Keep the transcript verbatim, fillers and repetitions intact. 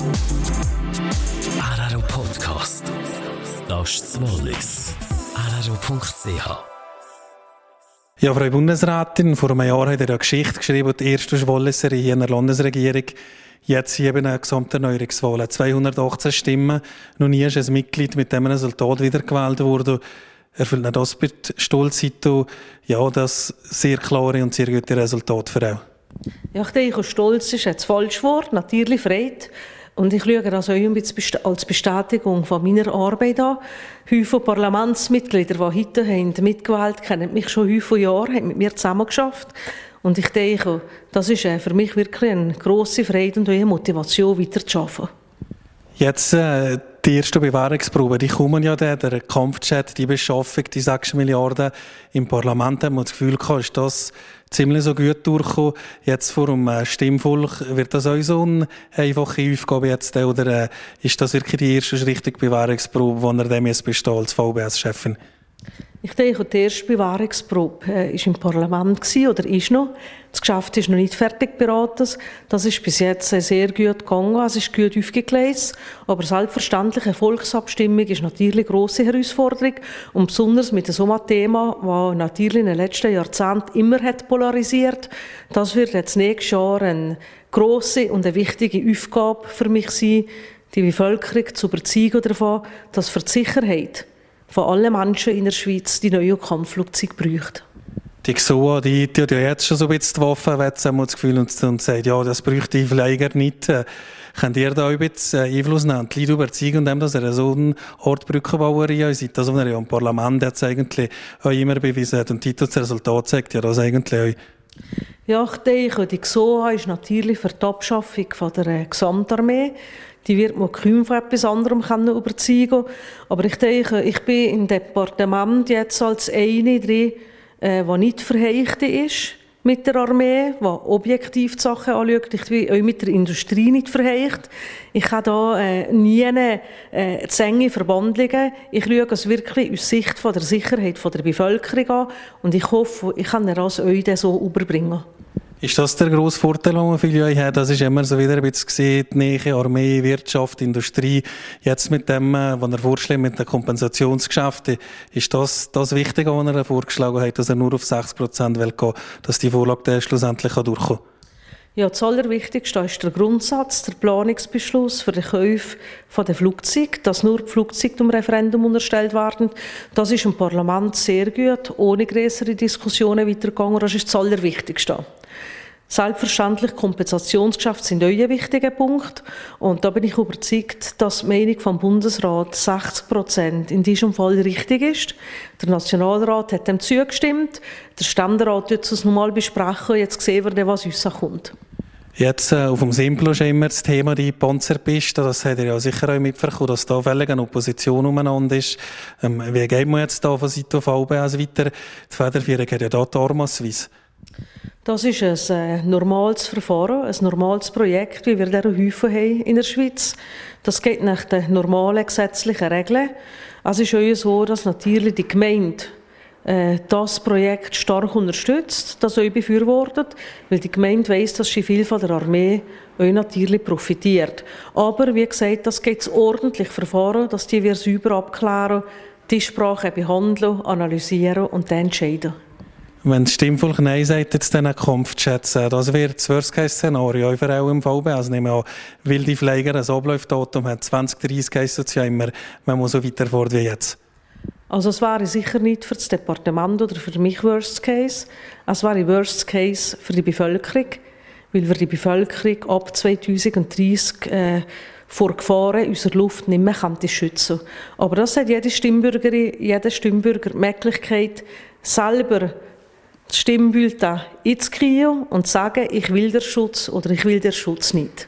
R R O Podcast. Das ist das Wallis. R R O Punkt C H. Ja, Frau Bundesrätin, vor einem Jahr hat er eine Geschichte geschrieben, die erste Walliser in der Landesregierung. Jetzt hier eben eine Gesamterneuerungswahl. zweihundertachtzehn Stimmen. Noch nie ist ein Mitglied mit diesem Resultat wiedergewählt worden. Erfüllt nicht das mit Stolzheit, ja, das sehr klare und sehr gute Resultat für auch? Ja, ich denke, Stolz ist jetzt das falsche Wort, natürlich Freude. Und ich schaue das auch ein bisschen als Bestätigung von meiner Arbeit an. Viele Parlamentsmitglieder, die heute haben mitgewählt haben, kennen mich schon viele Jahre, haben mit mir zusammengearbeitet. Und ich denke, das ist für mich wirklich eine grosse Freude und eine Motivation, weiterzuarbeiten. Jetzt äh, die erste Bewährungsprobe, die kommen ja dann, der Kampfchat, die Beschaffung, die sechs Milliarden im Parlament, haben wir das Gefühl gehabt, ist das ziemlich so gut durchgekommen. Jetzt vor dem Stimmvolk, wird das auch so eine einfache Aufgabe jetzt, oder äh, ist das wirklich die erste richtige Bewährungsprobe, die er dem jetzt besteht als V B S-Chefin? Ich denke, die erste Bewährungsprobe war äh, im Parlament gewesen, oder ist noch. Das Geschäft ist noch nicht fertig beraten. Das ist bis jetzt sehr gut gegangen, es ist gut aufgegleist. Aber selbstverständlich, eine Volksabstimmung ist natürlich eine grosse Herausforderung. Und besonders mit so einem Thema, das natürlich in den letzten Jahrzehnten immer hat polarisiert. Das wird jetzt nächstes Jahr eine grosse und eine wichtige Aufgabe für mich sein, die Bevölkerung zu überzeugen davon, dass für die Sicherheit von allen Menschen in der Schweiz die neue Kampfflugzeuge braucht. Die X O A, die tut ja jetzt schon so ein bisschen die Waffen wetzen, haben wir das Gefühl, und, und sagt, ja, das bräuchte die Flieger nicht. Äh, könnt ihr da ein bisschen Einfluss nehmen, die Leute überzeugen, dem, dass er so eine Art Brückenbauer seid, das, was er ja im Parlament jetzt eigentlich auch immer bewiesen hat. Und das Resultat zeigt ja das eigentlich auch. Ja, ich denke, die X O A ist natürlich für die Abschaffung von der Gesamtarmee. Die wird man kaum von etwas anderem überzeugen können. Aber ich denke, ich bin im Departement jetzt als eine drin, äh, die nicht verheicht ist mit der Armee, die objektiv die Sachen anschaut. Ich bin auch mit der Industrie nicht verheicht. Ich habe da äh, nie eine äh, zu enge Verbandlungen. Ich schaue es wirklich aus Sicht von der Sicherheit von der Bevölkerung an. Und ich hoffe, ich kann das euch so überbringen. Ist das der grosse Vorteil, den man viele euch hat? Das ist immer so wieder ein bisschen gesehen, die Nähe, Armee, Wirtschaft, Industrie. Jetzt mit dem, was er vorschlägt, mit den Kompensationsgeschäften, ist das das Wichtige, was er vorgeschlagen hat, dass er nur auf sechzig Prozent will gehen, dass die Vorlage schlussendlich durchkommen kann? Ja, das Allerwichtigste ist der Grundsatz, der Planungsbeschluss für den Kauf der Flugzeuge, dass nur die Flugzeuge dem Referendum unterstellt werden. Das ist im Parlament sehr gut, ohne größere Diskussionen weitergegangen. Das ist das Allerwichtigste. Selbstverständlich, Kompensationsgeschäfte sind auch ein wichtiger Punkt. Und da bin ich überzeugt, dass die Meinung vom Bundesrat sechzig Prozent in diesem Fall richtig ist. Der Nationalrat hat dem zugestimmt. Der Ständerat wird es nochmal besprechen. Jetzt sehen wir, was uns kommt. Jetzt äh, auf dem Simplo ist immer das Thema die Panzerpiste. Das hat er ja sicher auch mitbekommen, dass da völlig eine Opposition umeinander ist. Ähm, wie geht man jetzt da von Seiten V B S weiter? Die Federführung hat ja da die Armaswiss. Das ist ein äh, normales Verfahren, ein normales Projekt, wie wir das häufig haben in der Schweiz. Das geht nach den normalen gesetzlichen Regeln. Es ist auch so, dass natürlich die Gemeinde äh, das Projekt stark unterstützt, das auch befürwortet, weil die Gemeinde weiss, dass sie viel von der Armee auch natürlich profitiert. Aber wie gesagt, das geht ordentlich Verfahren, dass die wir sauber abklären, die Sprache behandeln, analysieren und dann entscheiden. Wenn das Stimmvolk Nein sagt, jetzt diesen Kampf zu schätzen, das wäre das Worst-Case-Szenario, für auch im V B S. Also nehmen wir an, weil die Flieger ein Ablaufdatum hat, zwanzig dreißig heisst es ja immer, wenn man so weiterfährt wie jetzt. Also es wäre sicher nicht für das Departement oder für mich Worst-Case. Es wäre Worst-Case für die Bevölkerung, weil wir die Bevölkerung ab zweitausenddreißig äh, vor Gefahren unserer Luft nicht mehr schützen können. Aber das hat jede Stimmbürgerin, jeder Stimmbürger die Möglichkeit, selber das Stimmbulletin einzukriegen und zu sagen, ich will den Schutz oder ich will den Schutz nicht.